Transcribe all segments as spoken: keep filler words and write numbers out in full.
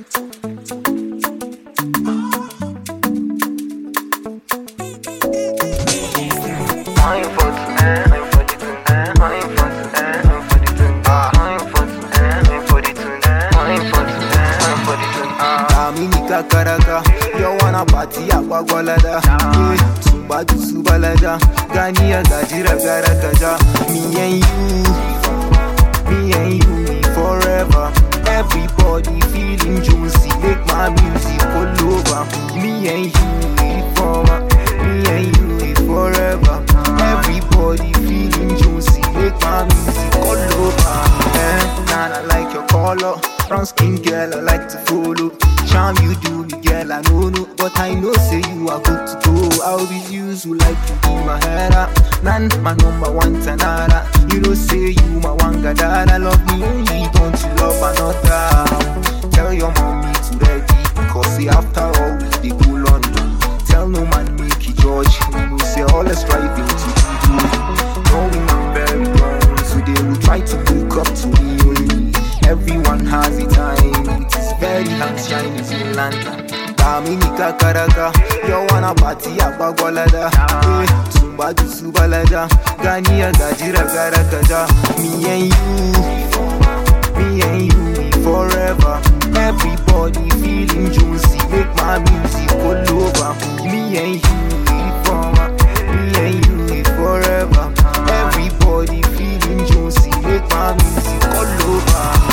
Karaka, you wanna party aqua golada, Suba to Subalada, Gania Gajira Garakaja, me and you, me and you forever. Everybody feeling juicy, make my music all over. Me and you forever, me and you forever. Everybody feeling juicy, make my music all over. Eh, nah, I like your color, brown skin girl, I like to follow. Charm you do me, girl, I know no, but I know say you are good to go. I'll be you who like to be my head up. Nan, my number one tanara. You know say you my one gadara. Love me only, don't you love another? Tell your mommy to ready, cause see after all we dey go London. Tell no man make you judge. You know say all the striving to do. Knowing I'm very wrong, so they will try to look up to me only. Everyone has a time. Very hard shine is in London. Dominica Karaka, you wanna party aqua golada. Sumba to Subalada, Gania Gajira Garakaja. Me and you, me and you forever. Everybody feeling juicy, make my music all over. Me and you forever, me and you forever. Everybody feeling juicy, make my music all over.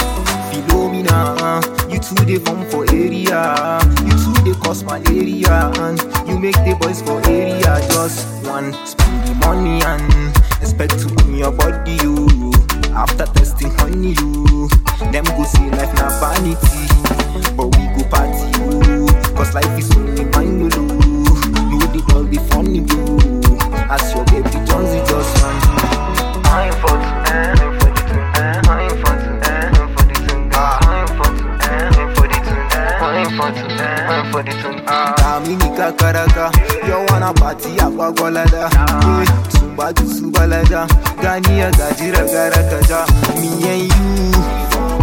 Philomena, you two they form for area. You two they cause malaria, and you make the boys for area just one spend the money and expect to win your body. You after testing honey, you them go see life na vanity, but we go party you, cause life is only mine. You you did all the funny bro, as your baby Jonesy just run. I'm for tonight, I'm for the tonight, I'm for tonight, I'm for the tonight, I'm for tonight, I'm for the tonight, I'm for tonight, I'm for the tonight. Dominica Karaka, you wanna party aqua golada, Sumba to Subalada, Gania Gajira Garakaja. Me and you